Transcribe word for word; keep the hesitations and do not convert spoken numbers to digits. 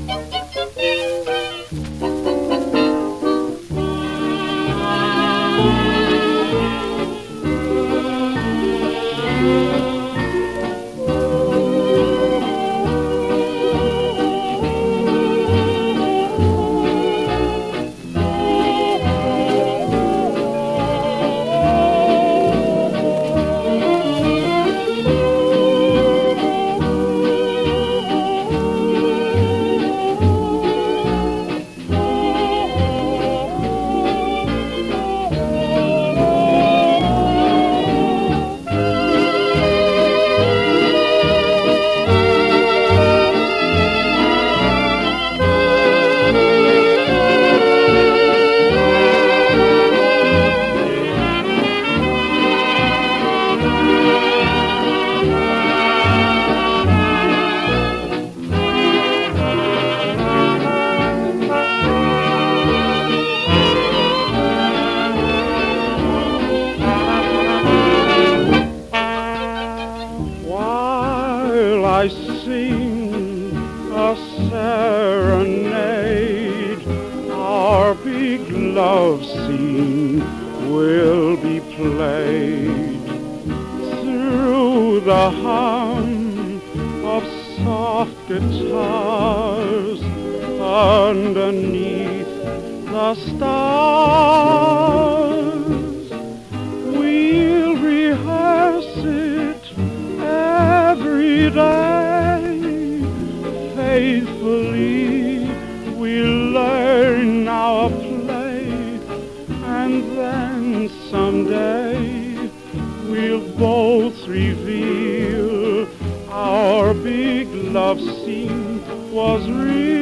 I sing a serenade, our big love scene will be played through the hum of soft guitars underneath the stars. We'll rehearse it every day. Faithfully we'll learn our play, and then someday we'll both reveal our big love scene was real.